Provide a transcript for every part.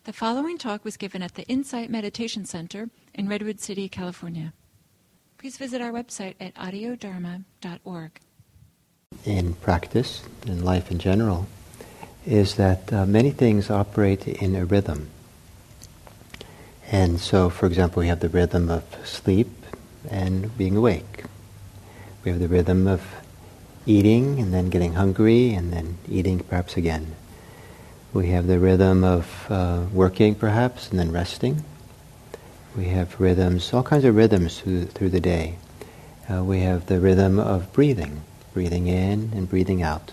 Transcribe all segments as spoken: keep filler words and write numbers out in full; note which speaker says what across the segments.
Speaker 1: The following talk was given at the Insight Meditation Center in Redwood City, California. Please visit our website at audio dharma dot org.
Speaker 2: In practice, in life in general, is that uh, many things operate in a rhythm. And so, for example, we have the rhythm of sleep and being awake. We have the rhythm of eating and then getting hungry and then eating perhaps again. We have the rhythm of uh, working perhaps and then resting. We have rhythms, all kinds of rhythms through, through the day. Uh, we have the rhythm of breathing, breathing in and breathing out.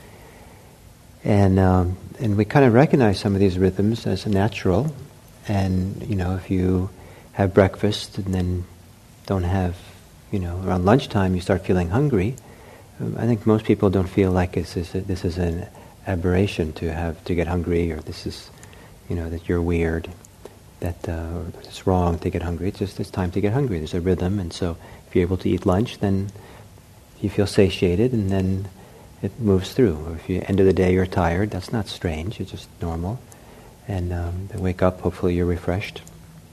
Speaker 2: And um, and we kind of recognize some of these rhythms as natural. And, you know, if you have breakfast and then don't have, you know, around lunchtime you start feeling hungry, I think most people don't feel like this is, a, this is an aberration to have to get hungry, or this is, you know, that you're weird, that uh, or it's wrong to get hungry. It's just it's time to get hungry. There's a rhythm, and so if you're able to eat lunch, then you feel satiated, and then it moves through. Or if you end of the day you're tired, that's not strange. It's just normal, and um, then wake up. Hopefully you're refreshed.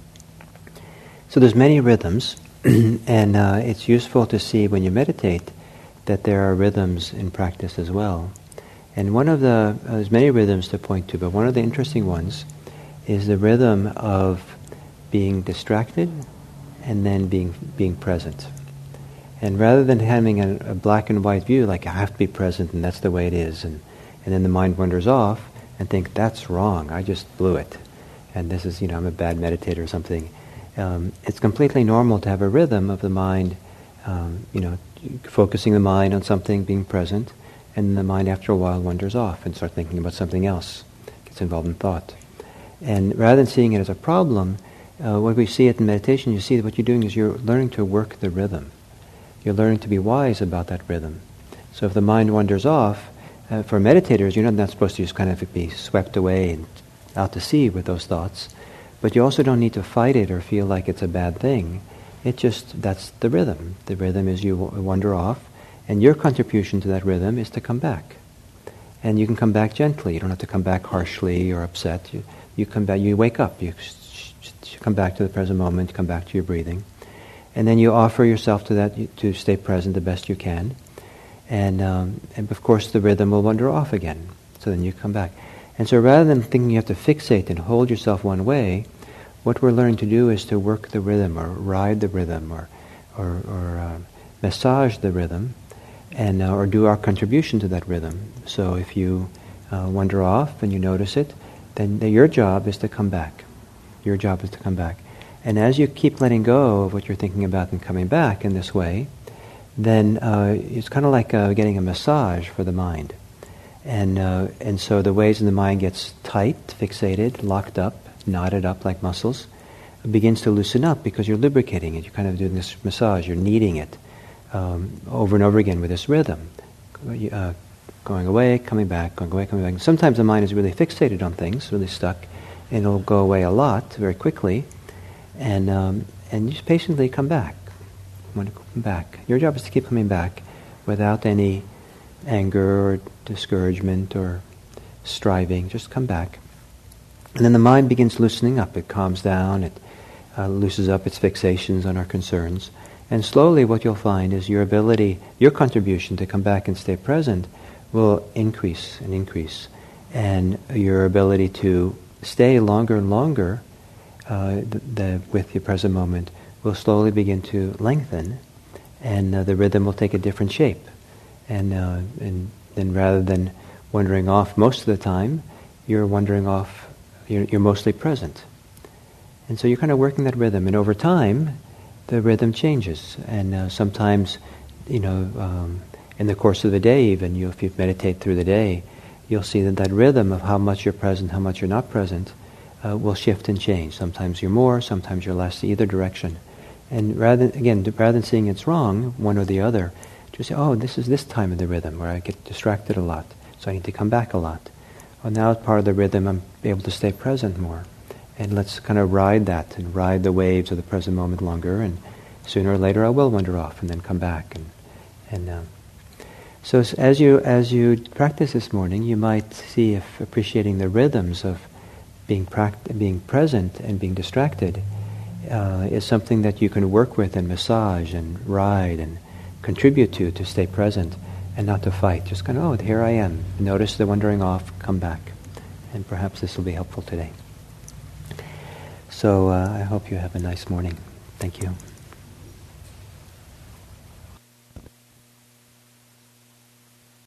Speaker 2: So there's many rhythms, and uh, it's useful to see when you meditate that there are rhythms in practice as well. And one of the, uh, there's many rhythms to point to, but one of the interesting ones is the rhythm of being distracted and then being being present. And rather than having a, a black and white view, like I have to be present and that's the way it is, and, and then the mind wanders off and think, that's wrong, I just blew it. And this is, you know, I'm a bad meditator or something. Um, it's completely normal to have a rhythm of the mind, um, you know, focusing the mind on something, being present, and the mind after a while wanders off and starts thinking about something else, gets involved in thought. And rather than seeing it as a problem, uh, what we see it in meditation, you see that what you're doing is you're learning to work the rhythm. You're learning to be wise about that rhythm. So if the mind wanders off, uh, for meditators, you're not, not supposed to just kind of be swept away and out to sea with those thoughts, but you also don't need to fight it or feel like it's a bad thing. It just, that's the rhythm. The rhythm is you w- wander off, and your contribution to that rhythm is to come back. And you can come back gently. You don't have to come back harshly or upset. You, you come back, you wake up, you sh- sh- come back to the present moment, come back to your breathing. And then you offer yourself to that, to stay present the best you can. And, um, and of course the rhythm will wander off again. So then you come back. And so rather than thinking you have to fixate and hold yourself one way, what we're learning to do is to work the rhythm, or ride the rhythm, or or, or uh, massage the rhythm, and uh, or do our contribution to that rhythm. So if you uh, wander off and you notice it, then the, your job is to come back. Your job is to come back. And as you keep letting go of what you're thinking about and coming back in this way, then uh, it's kind of like uh, getting a massage for the mind. And uh, and so the ways in the mind gets tight, fixated, locked up, knotted up like muscles, it begins to loosen up because you're lubricating it. You're kind of doing this massage. You're kneading it um, over and over again with this rhythm, uh, going away, coming back, going away, coming back. Sometimes the mind is really fixated on things, really stuck, and it'll go away a lot very quickly. And um, and you just patiently come back. When you come back, your job is to keep coming back without any anger or discouragement or striving. Just come back. And then the mind begins loosening up. It calms down. It uh, loosens up its fixations on our concerns. And slowly what you'll find is your ability, your contribution to come back and stay present will increase and increase. And your ability to stay longer and longer uh, the, the, with your present moment will slowly begin to lengthen. And uh, the rhythm will take a different shape. And, uh, and then rather than wandering off most of the time, you're wandering off You're, you're mostly present. And so you're kind of working that rhythm. And over time, the rhythm changes. And uh, sometimes, you know, um, in the course of the day even, you, if you meditate through the day, you'll see that that rhythm of how much you're present, how much you're not present, uh, will shift and change. Sometimes you're more, sometimes you're less, either direction. And rather, again, rather than seeing it's wrong, one or the other, just say, oh, this is this time of the rhythm where I get distracted a lot, so I need to come back a lot. Well, now it's part of the rhythm, I'm able to stay present more. And let's kind of ride that and ride the waves of the present moment longer, and sooner or later I will wander off and then come back. And and um, so as you as you practice this morning, you might see if appreciating the rhythms of being pract- being present and being distracted uh, is something that you can work with and massage and ride and contribute to to stay present and not to fight. Just kind of, oh, here I am. Notice the wandering off, come back. And perhaps this will be helpful today. So uh, I hope you have a nice morning. Thank you.